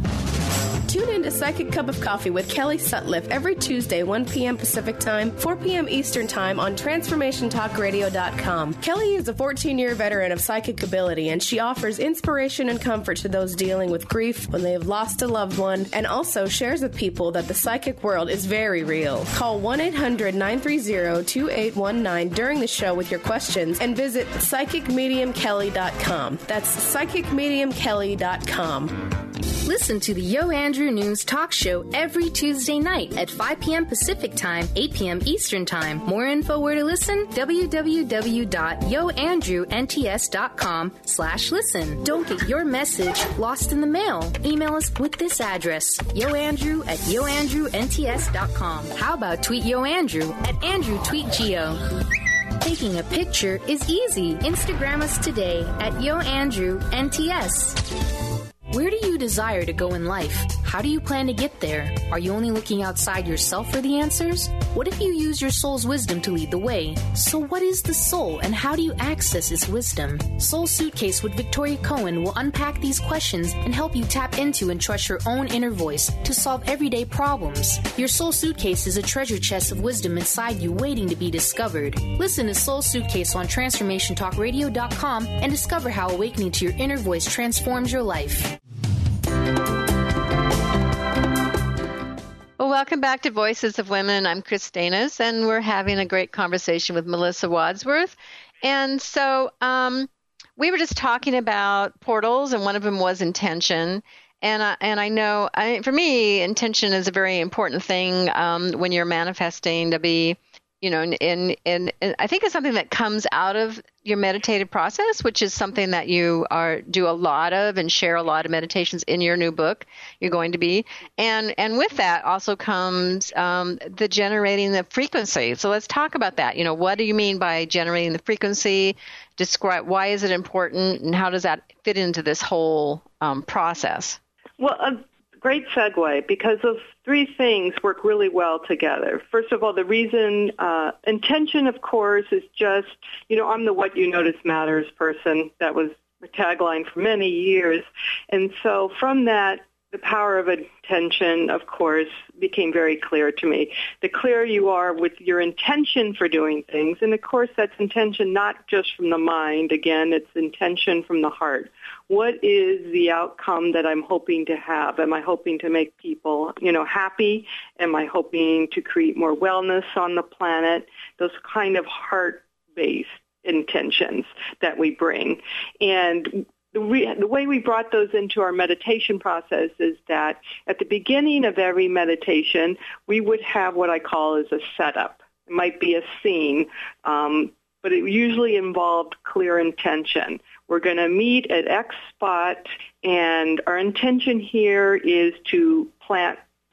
Tune in to Psychic Cup of Coffee with Kelly Sutliff every Tuesday, one p.m. Pacific Time, four p.m. Eastern Time on transformation talk radio dot com. Kelly is a fourteen-year veteran of psychic ability, and she offers inspiration and comfort to those dealing with grief when they have lost a loved one, and also shares with people that the psychic world is very real. Call one eight hundred nine three zero two eight one nine during the show with your questions, and visit psychic medium kelly dot com. That's psychic medium kelly dot com. Listen to the Yo Andrew News Talk Show every Tuesday night at five p.m. Pacific Time, eight p.m. Eastern Time. More info where to listen, w w w dot yo andrew n t s dot com slash listen. Don't get your message lost in the mail. Email us with this address, yoandrew at yo andrew n t s dot com. How about tweet Yo Andrew at Andrew Tweet Geo? Taking a picture is easy. Instagram us today at Yo Andrew N T S. Where do you desire to go in life? How do you plan to get there? Are you only looking outside yourself for the answers? What if you use your soul's wisdom to lead the way? So what is the soul and how do you access its wisdom? Soul Suitcase with Victoria Cohen will unpack these questions and help you tap into and trust your own inner voice to solve everyday problems. Your Soul Suitcase is a treasure chest of wisdom inside you waiting to be discovered. Listen to Soul Suitcase on transformation talk radio dot com and discover how awakening to your inner voice transforms your life. Well, welcome back to Voices of Women. I'm Christanis, and we're having a great conversation with Melissa Wadsworth. And so um, we were just talking about portals, and one of them was intention. And I, and I know, I, for me, intention is a very important thing um, when you're manifesting to be, you know, and, and, and, and I think it's something that comes out of your meditative process, which is something that you are do a lot of and share a lot of meditations in your new book. You're going to be, and and with that also comes um, the generating the frequency. So let's talk about that. You know, what do you mean by generating the frequency? Describe why is it important, and how does that fit into this whole um, process? Well, a great segue, because those three things work really well together. First of all, the reason, uh, intention, of course, is just, you know, I'm the what you notice matters person. That was a tagline for many years. And so from that, the power of intention, of course, became very clear to me. The clearer you are with your intention for doing things, and of course that's intention not just from the mind, again, it's intention from the heart. What is the outcome that I'm hoping to have? Am I hoping to make people, you know, happy? Am I hoping to create more wellness on the planet? Those kind of heart-based intentions that we bring. And The, re- the way we brought those into our meditation process is that at the beginning of every meditation, we would have what I call as a setup. It might be a scene, um, but it usually involved clear intention. We're going to meet at X spot, and our intention here is to plant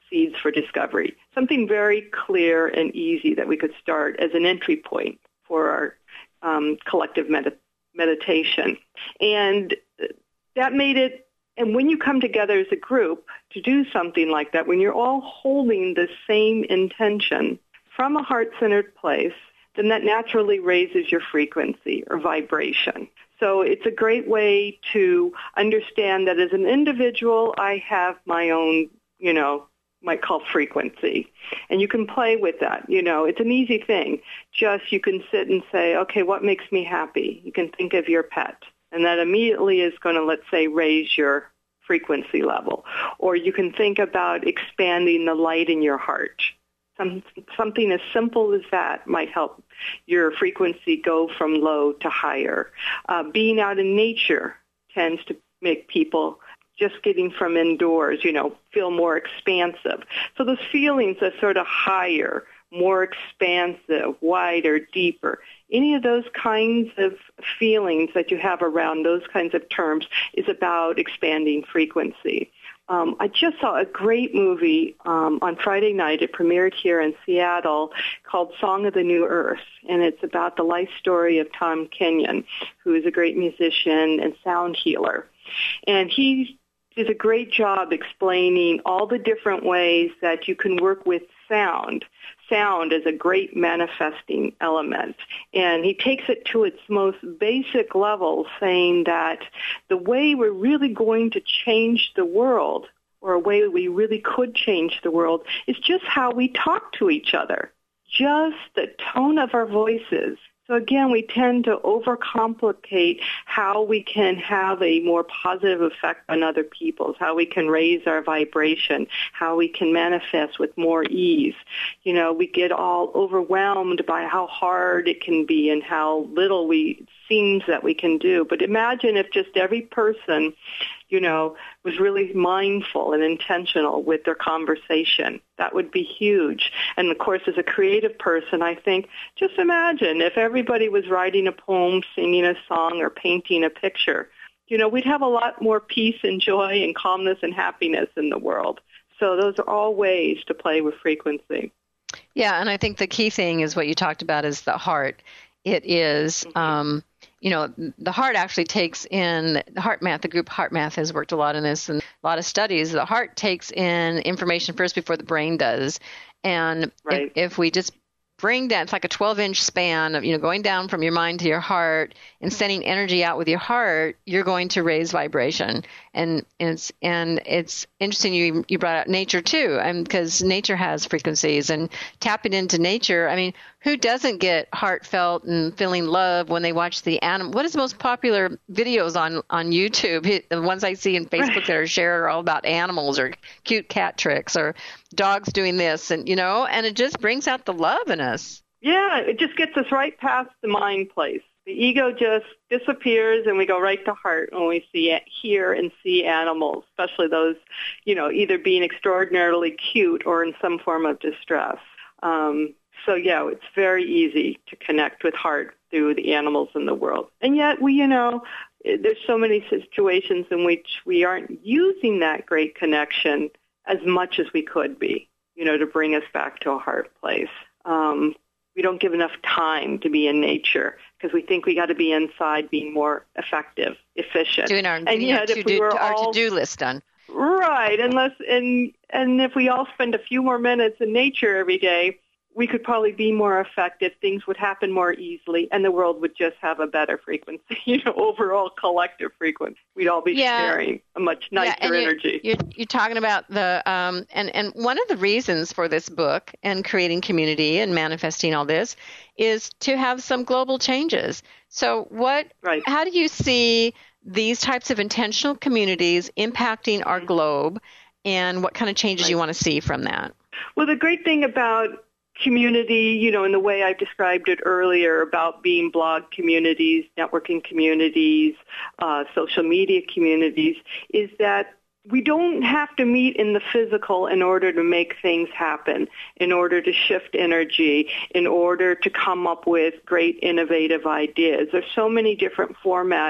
Seeds for Discovery. Something very clear and easy that we could start as an entry point for our um, collective med- meditation. And that made it, and when you come together as a group to do something like that, when you're all holding the same intention from a heart-centered place, then that naturally raises your frequency or vibration. So it's a great way to understand that as an individual, I have my own, you know, might call frequency. And you can play with that. You know, it's an easy thing. Just you can sit and say, okay, what makes me happy? You can think of your pet. And that immediately is going to, let's say, raise your frequency level. Or you can think about expanding the light in your heart. Some, something as simple as that might help your frequency go from low to higher. Uh, being out in nature tends to make people just getting from indoors, you know, feel more expansive. So those feelings are sort of higher, more expansive, wider, deeper. Any of those kinds of feelings that you have around those kinds of terms is about expanding frequency. Um, I just saw a great movie um, on Friday night. It premiered here in Seattle called Song of the New Earth, and it's about the life story of Tom Kenyon, who is a great musician and sound healer. And he does a great job explaining all the different ways that you can work with sound. Sound is a great manifesting element. And he takes it to its most basic level, saying that the way we're really going to change the world, or a way we really could change the world, is just how we talk to each other, just the tone of our voices. So again, we tend to overcomplicate how we can have a more positive effect on other people, how we can raise our vibration, how we can manifest with more ease. You know, we get all overwhelmed by how hard it can be and how little we it seems that we can do. But imagine if just every person, you know, was really mindful and intentional with their conversation. That would be huge. And, of course, as a creative person, I think, just imagine if everybody was writing a poem, singing a song, or painting a picture. You know, we'd have a lot more peace and joy and calmness and happiness in the world. So those are all ways to play with frequency. Yeah, and I think the key thing is what you talked about is the heart. It is... Mm-hmm. Um, You know, the heart actually takes in, the HeartMath, the group HeartMath has worked a lot in this and a lot of studies. The heart takes in information first before the brain does. And right. if, if we just bring that, it's like a twelve-inch span of, you know, going down from your mind to your heart and sending energy out with your heart, you're going to raise vibration. And, and it's and it's interesting you you brought out nature too, and because nature has frequencies, and tapping into nature. I mean, who doesn't get heartfelt and feeling love when they watch the animal? What is the most popular videos on on YouTube? The ones I see in Facebook that are shared are all about animals or cute cat tricks or dogs doing this, and you know, and it just brings out the love in us. Yeah, it just gets us right past the mind place. The ego just disappears, and we go right to heart when we see, hear, and see animals, especially those, you know, either being extraordinarily cute or in some form of distress. Um, so, yeah, it's very easy to connect with heart through the animals in the world. And yet, we, you know, there's so many situations in which we aren't using that great connection as much as we could be, you know, to bring us back to a heart place. Um, we don't give enough time to be in nature because we think we got to be inside being more effective, efficient. Doing our, and yet, to if we do, were our all, to-do list done. Right, unless and and if we all spend a few more minutes in nature every day, we could probably be more effective. Things would happen more easily, and the world would just have a better frequency, you know, overall collective frequency. We'd all be yeah. sharing a much nicer yeah, and you're, energy. You're, you're talking about the, um, and, and one of the reasons for this book and creating community and manifesting all this is to have some global changes. So what, right. how do you see these types of intentional communities impacting our globe, and what kind of changes right. you want to see from that? Well, the great thing about community, you know, in the way I described it earlier about being blog communities, networking communities, uh, social media communities, is that we don't have to meet in the physical in order to make things happen, in order to shift energy, in order to come up with great innovative ideas. There's so many different formats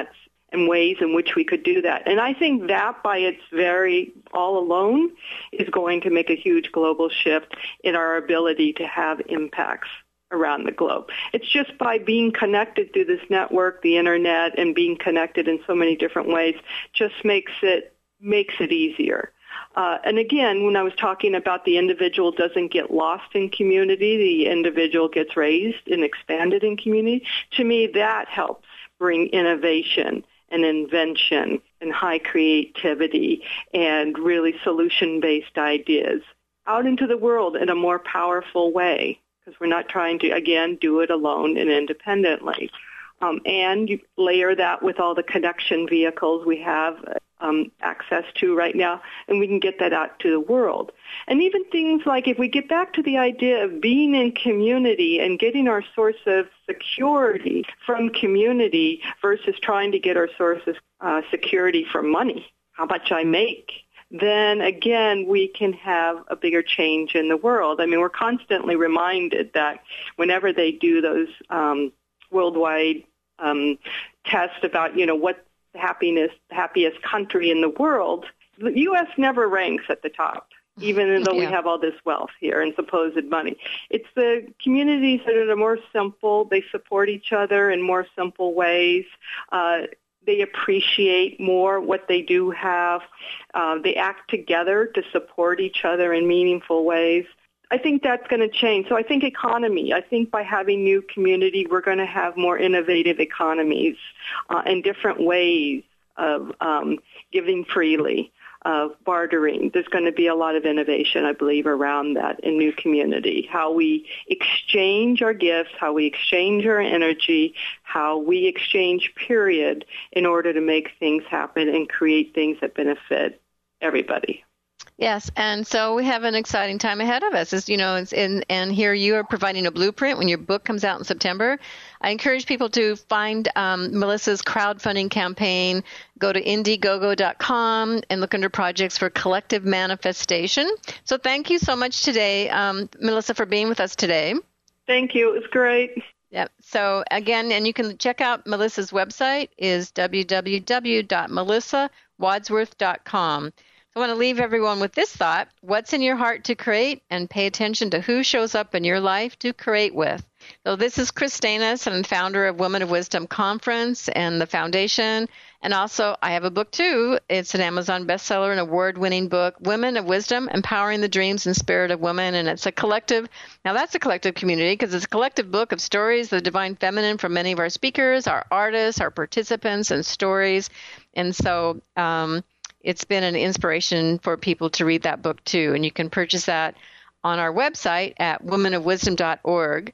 and ways in which we could do that. And I think that by its very all alone is going to make a huge global shift in our ability to have impacts around the globe. It's just by being connected through this network, the internet, and being connected in so many different ways just makes it makes it easier. Uh, and again, when I was talking about the individual doesn't get lost in community, the individual gets raised and expanded in community, to me that helps bring innovation and invention and high creativity and really solution-based ideas out into the world in a more powerful way, because we're not trying to, again, do it alone and independently. Um, and you layer that with all the connection vehicles we have um, access to right now, and we can get that out to the world. And even things like if we get back to the idea of being in community and getting our source of security from community versus trying to get our source of uh, security from money, how much I make, then again, we can have a bigger change in the world. I mean, we're constantly reminded that whenever they do those um, worldwide um, tests about, you know, what happiness, happiest country in the world, the U S never ranks at the top, even though yeah. we have all this wealth here and supposed money. It's the communities that are more simple. They support each other in more simple ways. Uh, they appreciate more what they do have. Uh, they act together to support each other in meaningful ways. I think that's going to change. So I think economy, I think by having new community, we're going to have more innovative economies uh, and different ways of um, giving freely, of bartering. There's going to be a lot of innovation, I believe, around that in new community, how we exchange our gifts, how we exchange our energy, how we exchange, period, in order to make things happen and create things that benefit everybody. Yes, and so we have an exciting time ahead of us. As you know, it's in, and here you are providing a blueprint when your book comes out in September. I encourage people to find um, Melissa's crowdfunding campaign. Go to Indiegogo dot com and look under projects for collective manifestation. So thank you so much today, um, Melissa, for being with us today. Thank you. It was great. Yep. So again, and you can check out Melissa's website is w w w dot melissa wadsworth dot com. I want to leave everyone with this thought. What's in your heart to create? And pay attention to who shows up in your life to create with. So this is Chris Stanis. I'm founder of Women of Wisdom Conference and the foundation. And also I have a book too. It's an Amazon bestseller, an award-winning book, Women of Wisdom, Empowering the Dreams and Spirit of Women. And it's a collective. Now that's a collective community because it's a collective book of stories of the divine feminine from many of our speakers, our artists, our participants, and stories. And so um, it's been an inspiration for people to read that book too. And you can purchase that on our website at women of wisdom dot org.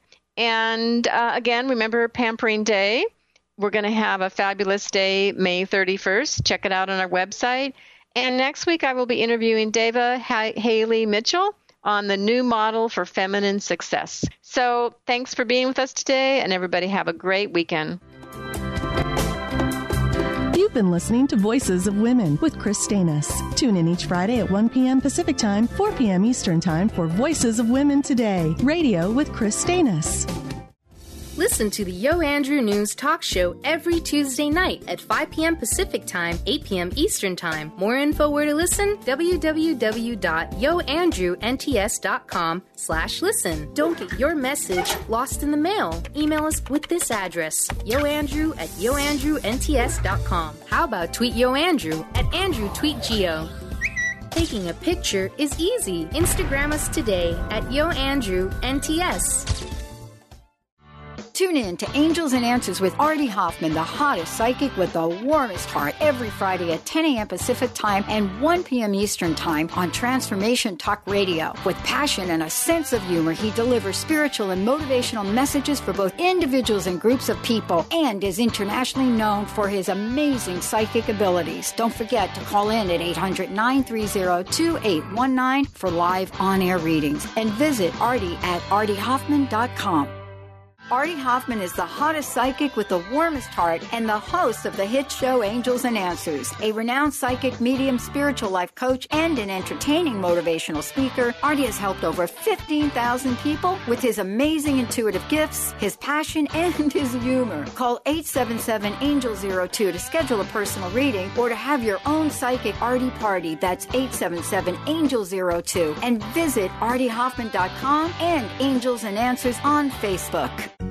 And uh, again, remember Pampering Day. We're going to have a fabulous day, May thirty-first. Check it out on our website. And next week, I will be interviewing Deva Haley Mitchell on the new model for feminine success. So thanks for being with us today, and everybody have a great weekend. You've been listening to Voices of Women with Chris Stanis. Tune in each Friday at one p.m. Pacific Time, four p.m. Eastern Time for Voices of Women Today, radio with Chris Stanis. Listen to the Yo Andrew News Talk Show every Tuesday night at five p.m. Pacific Time, eight p.m. Eastern Time. More info where to listen, w w w dot yo andrew n t s dot com slash listen. Don't get your message lost in the mail. Email us with this address, yoandrew at yo andrew n t s dot com. How about tweet Yo Andrew at Andrew Tweet Geo? Taking a picture is easy. Instagram us today at yo andrew n t s. Tune in to Angels and Answers with Artie Hoffman, the hottest psychic with the warmest heart, every Friday at ten a.m. Pacific Time and one p.m. Eastern Time on Transformation Talk Radio. With passion and a sense of humor, he delivers spiritual and motivational messages for both individuals and groups of people, and is internationally known for his amazing psychic abilities. Don't forget to call in at eight hundred, nine three zero, two eight one nine for live on-air readings, and visit Artie at artie hoffman dot com. Artie Hoffman is the hottest psychic with the warmest heart and the host of the hit show Angels and Answers. A renowned psychic, medium, spiritual life coach, and an entertaining motivational speaker, Artie has helped over fifteen thousand people with his amazing intuitive gifts, his passion, and his humor. Call eight seven seven, angel zero two to schedule a personal reading or to have your own psychic Artie party. That's eight seven seven, angel zero two. And visit artie hoffman dot com and Angels and Answers on Facebook.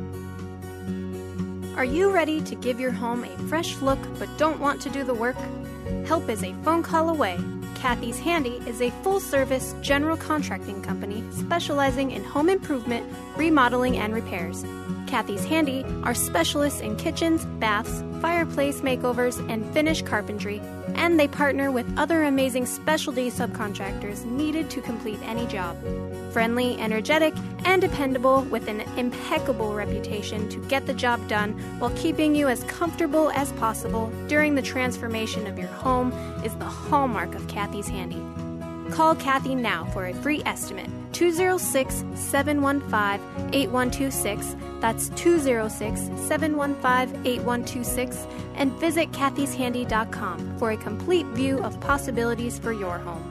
Are you ready to give your home a fresh look but don't want to do the work? Help is a phone call away. Kathy's Handy is a full-service general contracting company specializing in home improvement, remodeling, and repairs. Kathy's Handy are specialists in kitchens, baths, fireplace makeovers, and finish carpentry, and they partner with other amazing specialty subcontractors needed to complete any job. Friendly, energetic, and dependable with an impeccable reputation to get the job done while keeping you as comfortable as possible during the transformation of your home is the hallmark of Kathy's Handy. Call Kathy now for a free estimate. two oh six, seven one five, eight one two six. That's two oh six, seven one five, eight one two six. And visit kathys handy dot com for a complete view of possibilities for your home.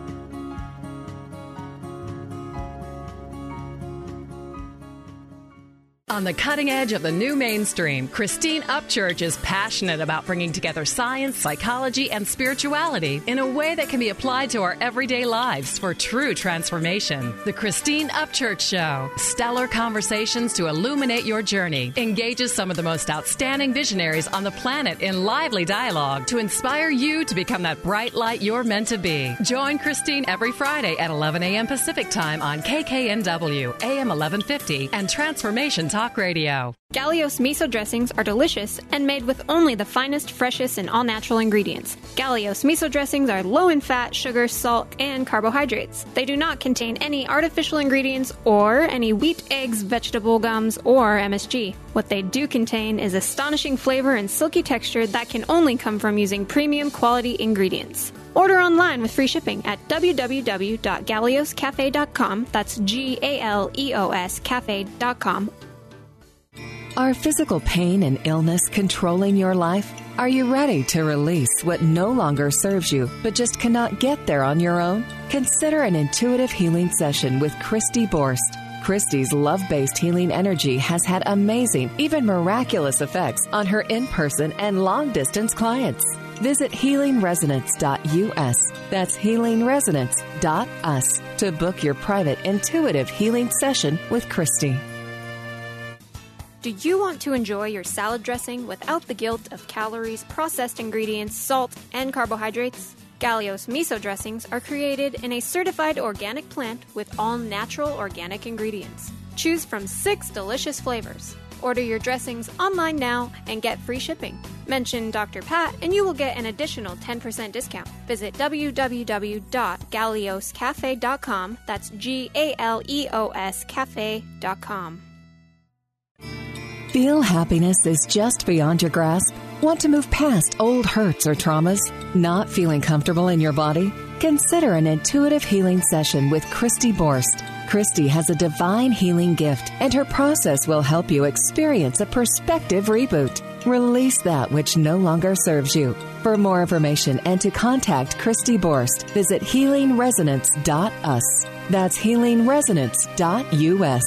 On the cutting edge of the new mainstream, Christine Upchurch is passionate about bringing together science, psychology, and spirituality in a way that can be applied to our everyday lives for true transformation. The Christine Upchurch Show, stellar conversations to illuminate your journey, engages some of the most outstanding visionaries on the planet in lively dialogue to inspire you to become that bright light you're meant to be. Join Christine every Friday at eleven a.m. Pacific Time on K K N W, A M eleven fifty, and Transformation Talk Radio. Galios miso dressings are delicious and made with only the finest, freshest, and all-natural ingredients. Galios miso dressings are low in fat, sugar, salt, and carbohydrates. They do not contain any artificial ingredients or any wheat, eggs, vegetable gums, or M S G. What they do contain is astonishing flavor and silky texture that can only come from using premium quality ingredients. Order online with free shipping at w w w dot galeos cafe dot com. That's G A L E O S cafe dot com. Are physical pain and illness controlling your life? Are you ready to release what no longer serves you, but just cannot get there on your own? Consider an intuitive healing session with Christy Borst. Christy's love-based healing energy has had amazing, even miraculous effects on her in-person and long-distance clients. Visit healing resonance dot u s. That's healing resonance dot u s to book your private intuitive healing session with Christy. Do you want to enjoy your salad dressing without the guilt of calories, processed ingredients, salt, and carbohydrates? Galios miso dressings are created in a certified organic plant with all natural organic ingredients. Choose from six delicious flavors. Order your dressings online now and get free shipping. Mention Doctor Pat and you will get an additional ten percent discount. Visit w w w dot galeos cafe dot com. That's G A L E O S cafe dot com. Feel happiness is just beyond your grasp? Want to move past old hurts or traumas? Not feeling comfortable in your body? Consider an intuitive healing session with Christy Borst. Christy has a divine healing gift, and her process will help you experience a perspective reboot. Release that which no longer serves you. For more information and to contact Christy Borst, visit healing resonance dot u s. That's healing resonance dot u s.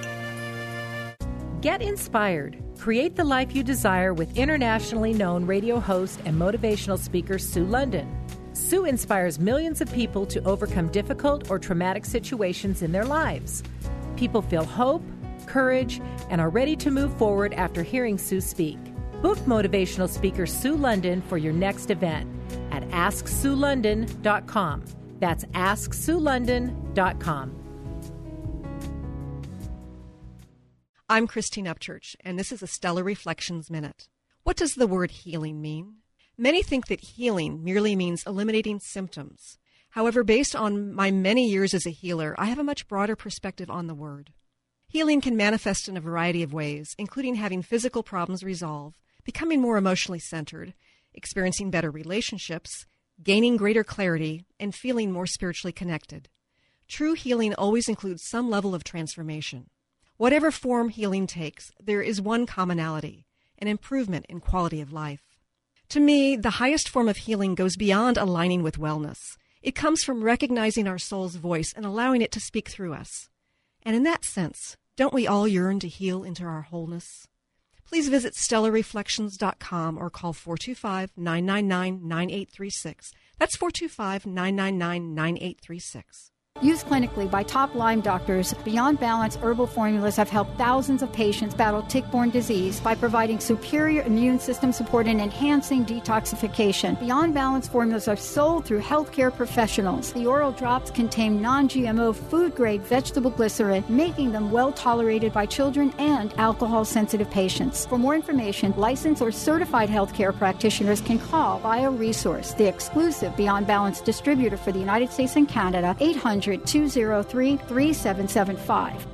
Get inspired. Create the life you desire with internationally known radio host and motivational speaker Sue London. Sue inspires millions of people to overcome difficult or traumatic situations in their lives. People feel hope, courage, and are ready to move forward after hearing Sue speak. Book motivational speaker Sue London for your next event at ask sue london dot com. That's ask sue london dot com. I'm Christine Upchurch, and this is a Stellar Reflections Minute. What does the word healing mean? Many think that healing merely means eliminating symptoms. However, based on my many years as a healer, I have a much broader perspective on the word. Healing can manifest in a variety of ways, including having physical problems resolve, becoming more emotionally centered, experiencing better relationships, gaining greater clarity, and feeling more spiritually connected. True healing always includes some level of transformation. Whatever form healing takes, there is one commonality, an improvement in quality of life. To me, the highest form of healing goes beyond aligning with wellness. It comes from recognizing our soul's voice and allowing it to speak through us. And in that sense, don't we all yearn to heal into our wholeness? Please visit stellar reflections dot com or call four two five, nine nine nine, nine eight three six. That's four two five, nine nine nine, nine eight three six. Used clinically by top Lyme doctors, Beyond Balance herbal formulas have helped thousands of patients battle tick-borne disease by providing superior immune system support and enhancing detoxification. Beyond Balance formulas are sold through healthcare professionals. The oral drops contain non-G M O food-grade vegetable glycerin, making them well-tolerated by children and alcohol-sensitive patients. For more information, licensed or certified healthcare practitioners can call BioResource, the exclusive Beyond Balance distributor for the United States and Canada, eight hundred, two oh three, three seven seven five.